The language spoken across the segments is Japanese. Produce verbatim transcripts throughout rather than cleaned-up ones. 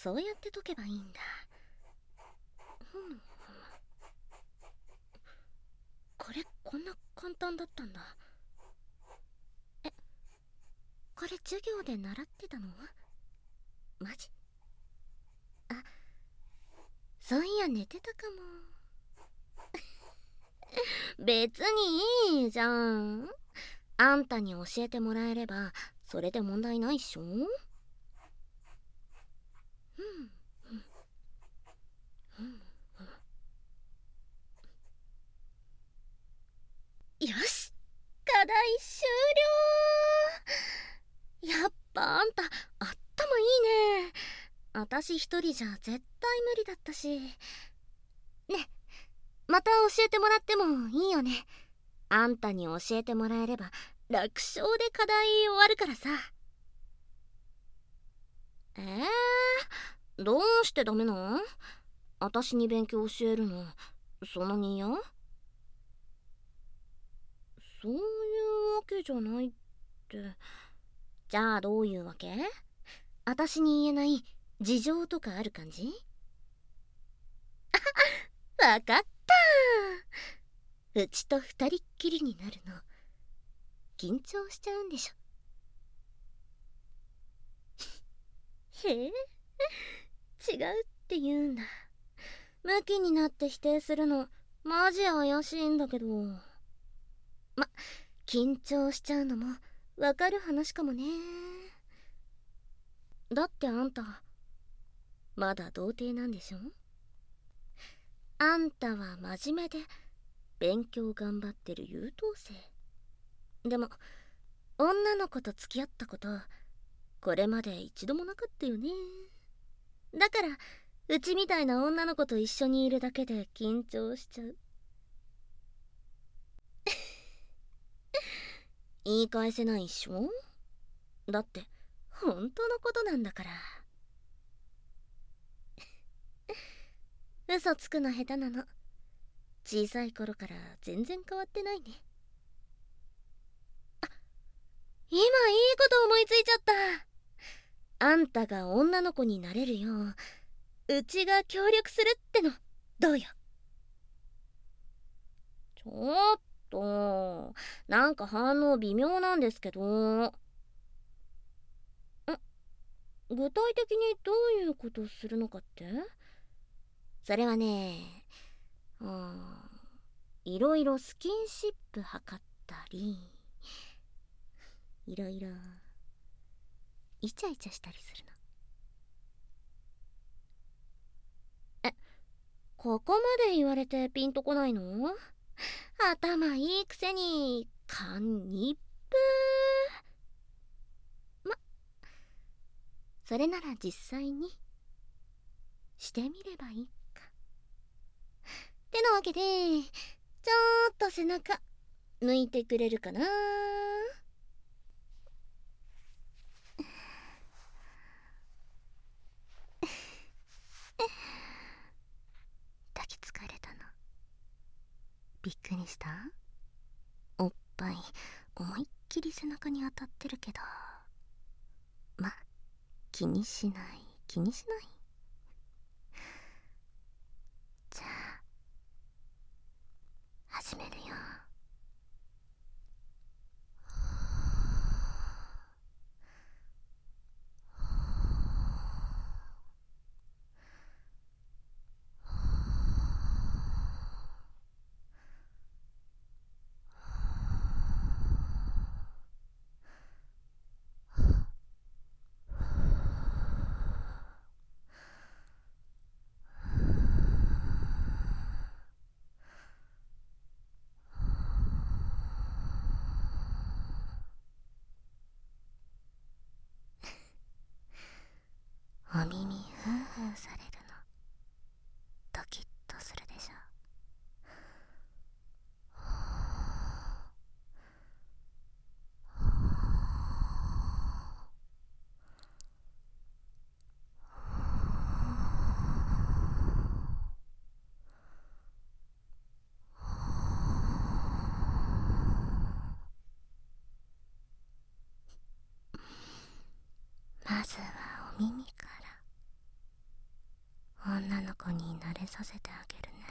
そうやって解けばいいんだ。ふむ。これこんな簡単だったんだ。え、これ授業で習ってたの？マジ？あ、そういや寝てたかも。別にいいじゃん。あんたに教えてもらえればそれで問題ないっしょ。うん、うん、うん、よし、課題終了。やっぱあんた頭いいね。私一人じゃ絶対無理だったし。ね、また教えてもらってもいいよね。あんたに教えてもらえれば楽勝で課題終わるからさ。えー、どうしてダメなの？私に勉強教えるのそんなに嫌？そういうわけじゃないって。じゃあどういうわけ？私に言えない事情とかある感じ？わかった。うちと二人っきりになるの緊張しちゃうんでしょ。へえ、違うって言うんだ。ムキになって否定するのマジ怪しいんだけど。ま、緊張しちゃうのもわかる話かもね。だってあんたまだ童貞なんでしょ？あんたは真面目で勉強頑張ってる優等生。でも女の子と付き合ったことこれまで一度もなかったよね。だからうちみたいな女の子と一緒にいるだけで緊張しちゃう。言い返せないっしょ？だって本当のことなんだから。嘘つくの下手なの。小さい頃から全然変わってないね。あ、今いいこと思いついちゃった。あんたが女の子になれるよううちが協力するってのどうよ？ちょっとなんか反応微妙なんですけど。ん、具体的にどういうことするのかって？それはね、うん、いろいろスキンシップ測ったり、いろいろイチャイチャしたりするの。え、ここまで言われてピンとこないの？頭いいくせに勘ニップ。ま、それなら実際にしてみればいいか。ってなわけでちょっと背中向いてくれるかな？抱きつかれたのびっくりした？おっぱい思いっきり背中に当たってるけど、ま、気にしない気にしない。じゃあ始めるよ。お耳ふんふんされるのドキッとするでしょ？まずはお耳からべさせてあげるね。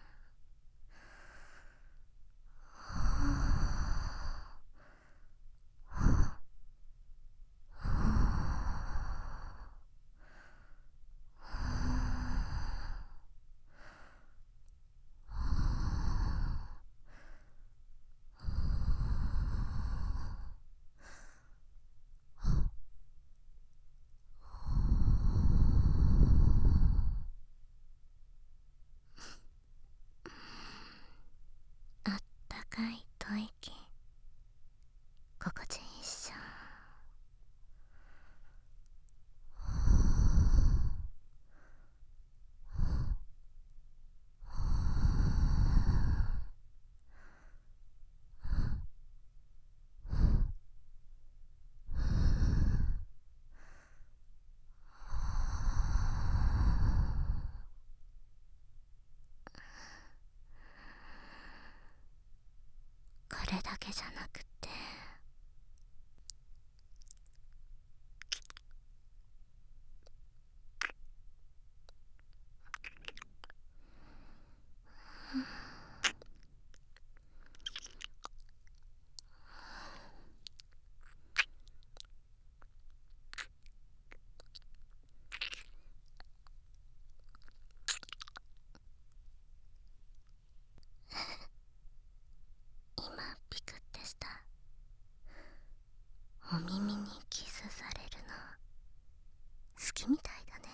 あったかい吐息、心地いいっしょ。これだけじゃなくて、今ピクってした。お耳にキスされるの好きみたいだね。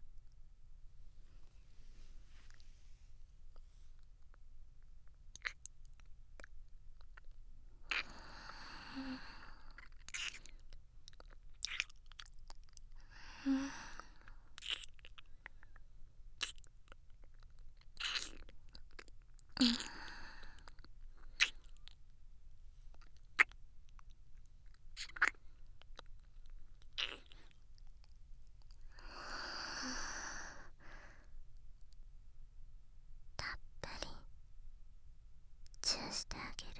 たっぷりチューしてあげる。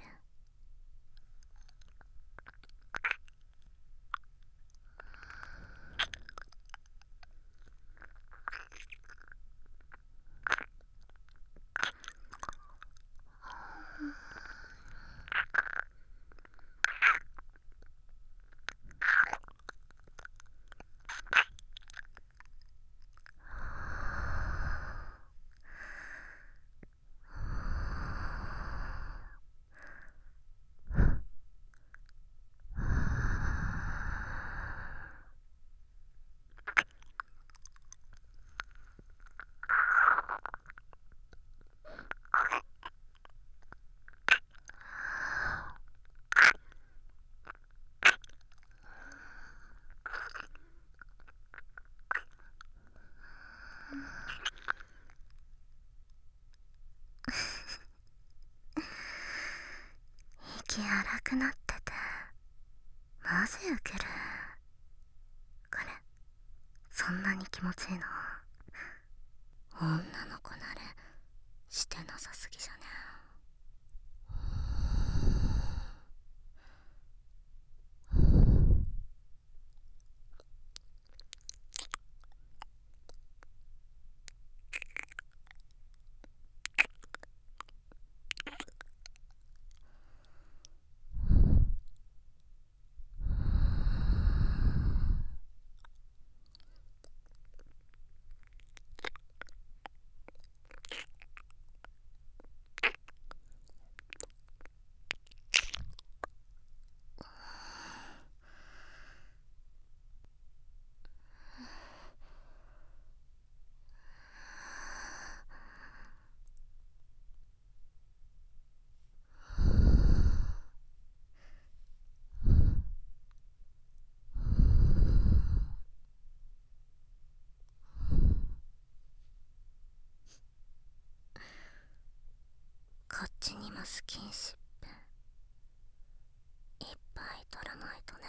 息荒くなっててマジウケる。これそんなに気持ちいいの？女の子なれしてなさすぎじゃね？こっちにもスキンシップいっぱい取らないとね。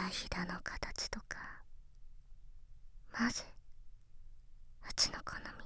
ひだの形とかマジうちの好み。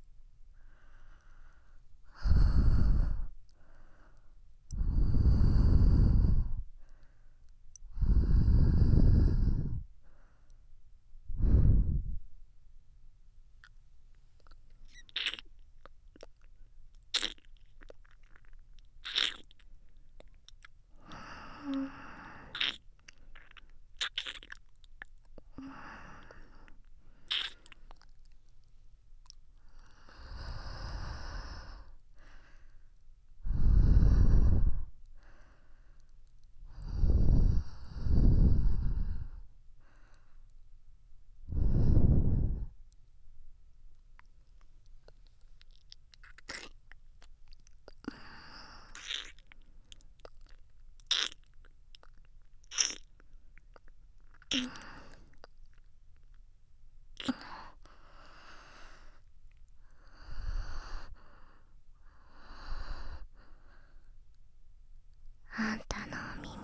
あんたのお耳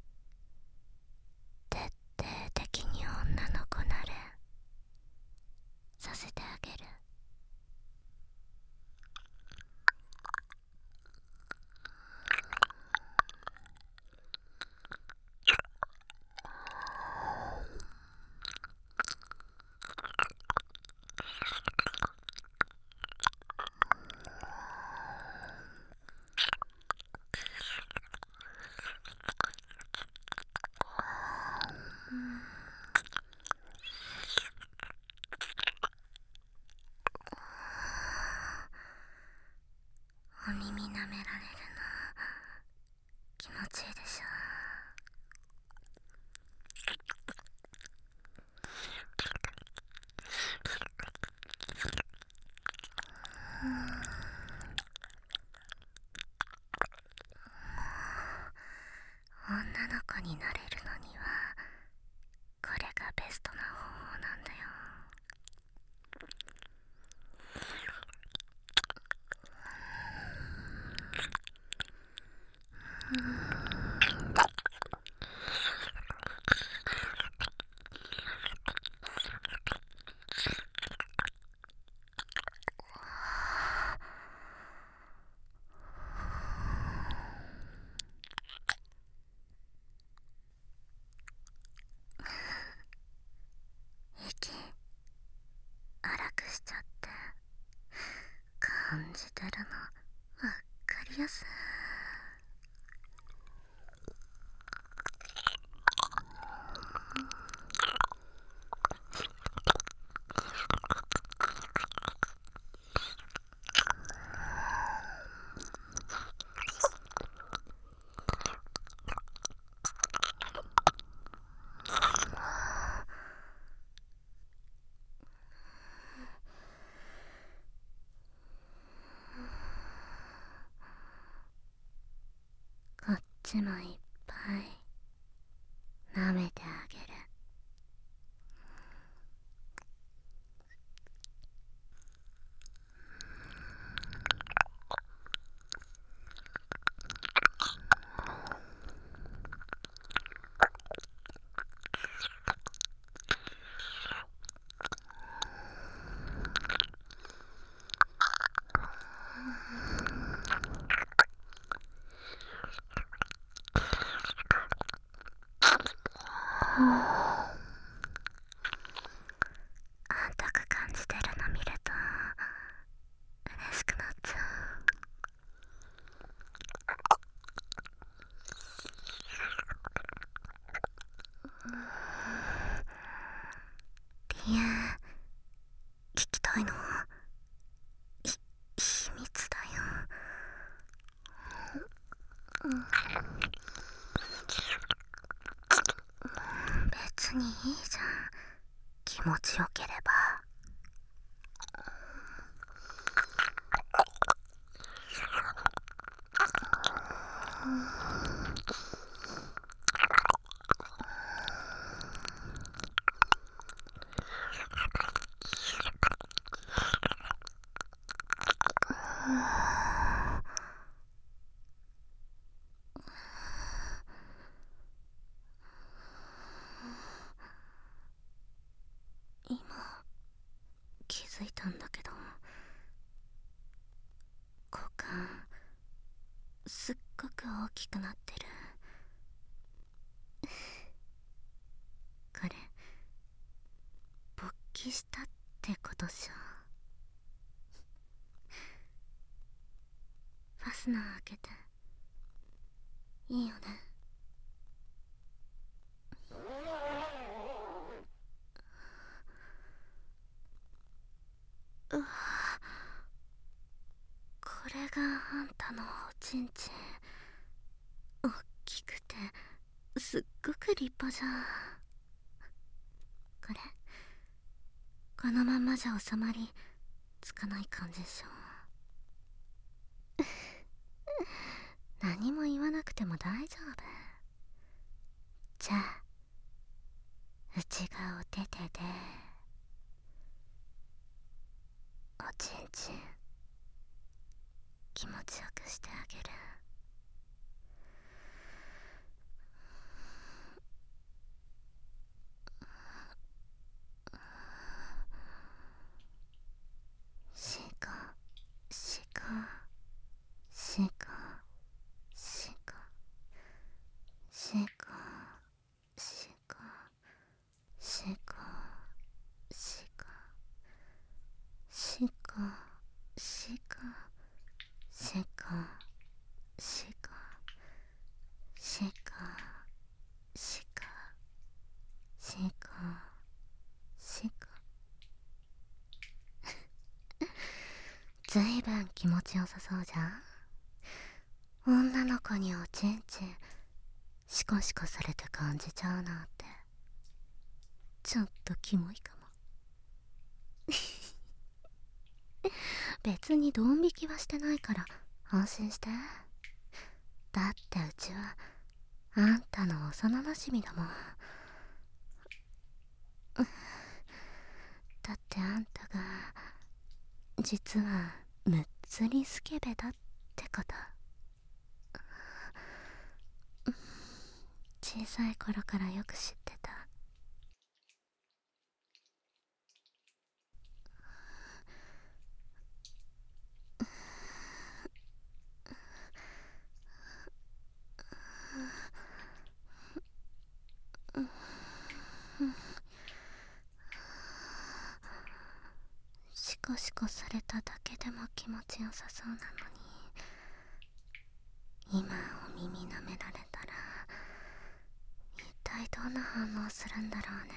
徹底的に女の子なれさせてあげる。お耳舐められるの気持ちいいでしょ。女の子になれるのにはこれがベストな方法なんだよ。息荒くしちゃって感じてるのわかりやすい。こっちもいっぱい舐めてあげる。あったか感じてるの見ると嬉しくなっちゃう。いや聞きたいのひ秘密だよ。別にいいじゃん、気持ちよければ。 ごく大きくなってる。これ勃起したってことじゃ。ファスナー開けていいよね。うわ、これがあんたのおちんちん。大きくてすっごく立派じゃん。これこのまんまじゃ収まりつかない感じでしょ。何も言わなくても大丈夫。じゃあ内側お手手でおちんちん気持ちよくしてあげる。しこしこしこしこしこしこしこしこしこしこしこしこしこしこしこしこ。ずいぶん気持ちよさそうじゃん。女の子におちんちんシコシコされて感じちゃうなんてちょっとキモいかも。別にドン引きはしてないから安心して。だってうちはあんたの幼なじみだもん。だってあんたが実はむっつりスケベだってこと。小さい頃からよく知ってた。シコシコされただけでも気持ちよさそうなのに、今お耳舐められたら一体どんな反応するんだろうね。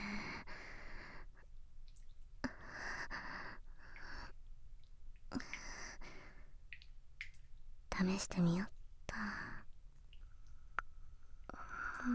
試してみよっと。うん、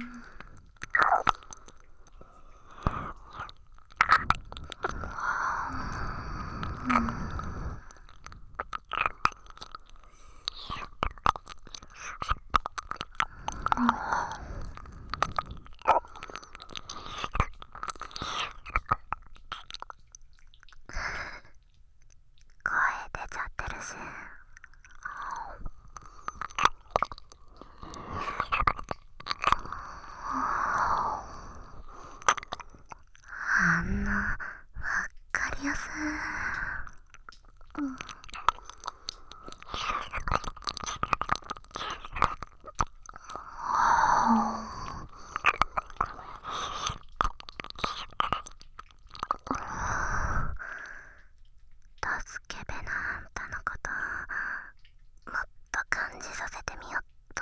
声出ちゃってるし。あんなわかりやすい。うん、助けべなあんたのこともっと感じさせてみよっと。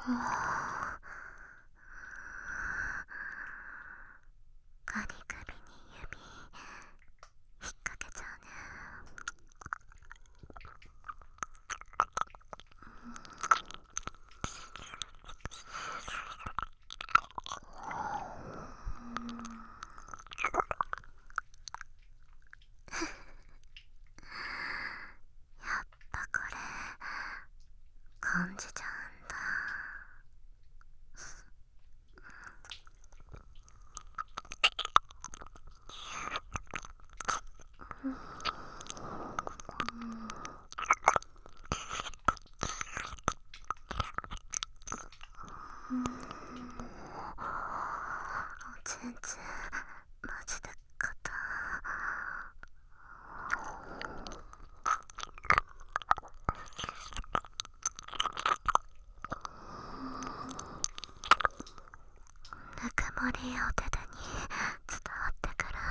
ガリ首に指引っ掛けちゃうね。やっぱこれ感じちゃうんだ。全然マジで肩ぬくもりを手でに伝わってくる。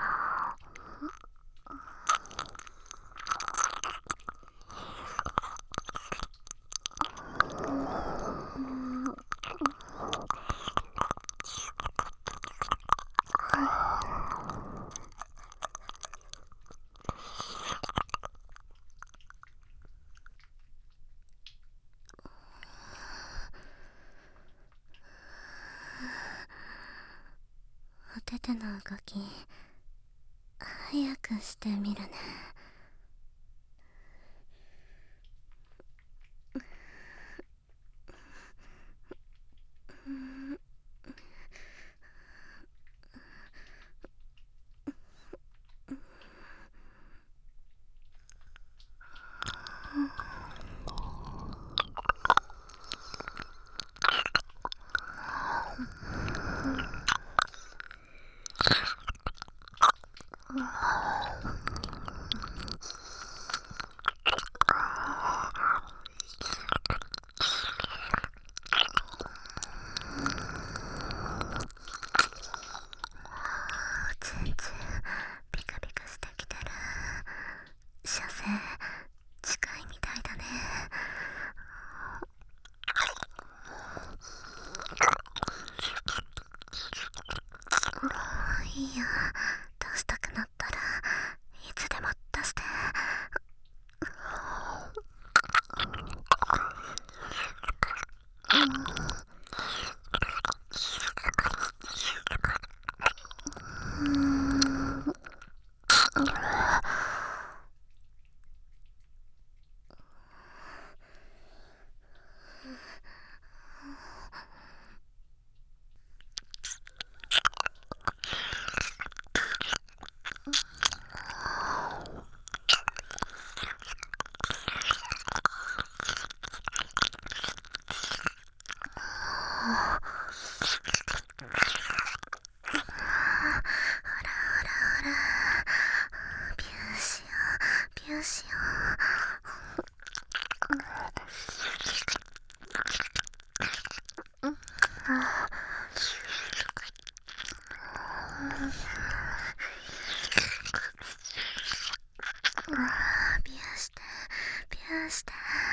お手手の動き早くしてみるね。全然ピカピカしてきてる。射精近いみたいだね。いいよ、出したくなったらいつでも出して。ビューしようビューしよう。ビューしてビューして。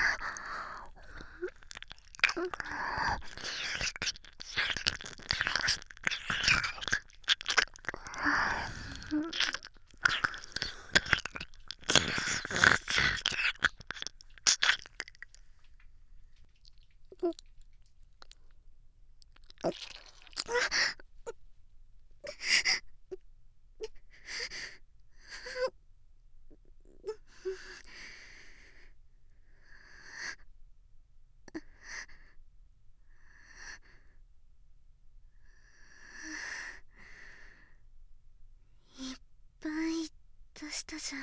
いっぱい出したじゃ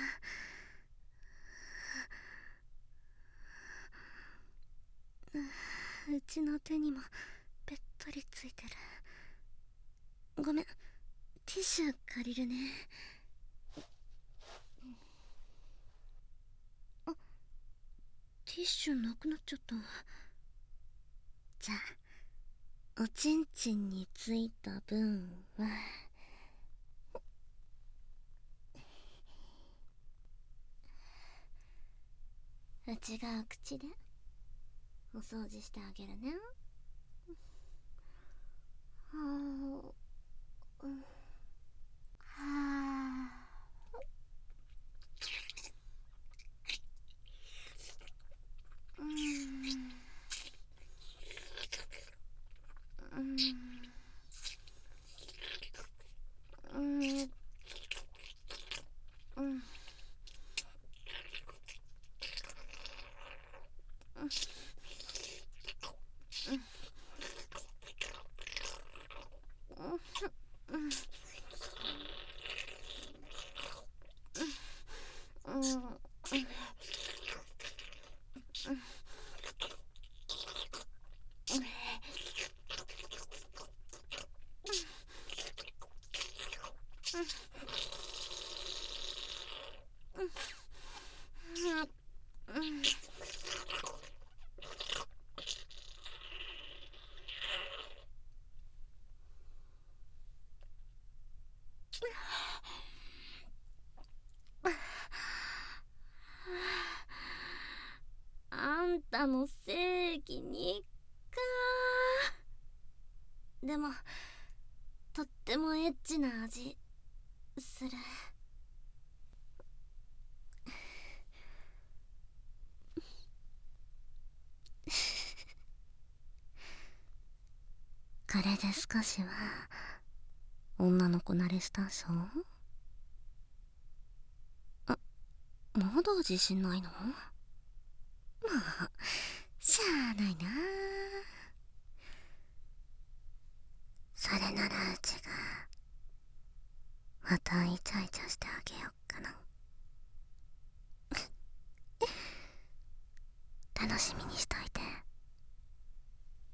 ん。うちの手にもべっとりついてる。ごめん、ティッシュ借りるね。あ、ティッシュなくなっちゃった。じゃあおちんちんについた分はうちが口でお掃除してあげるね。 あんたの正義にか。でもとってもエッチな味する。これで少しは女の子慣れしたっしょ。あ、まだ自信ないの？まあしゃあないな。それならうちがまたイチャイチャしてあげよっかな。楽しみにしとい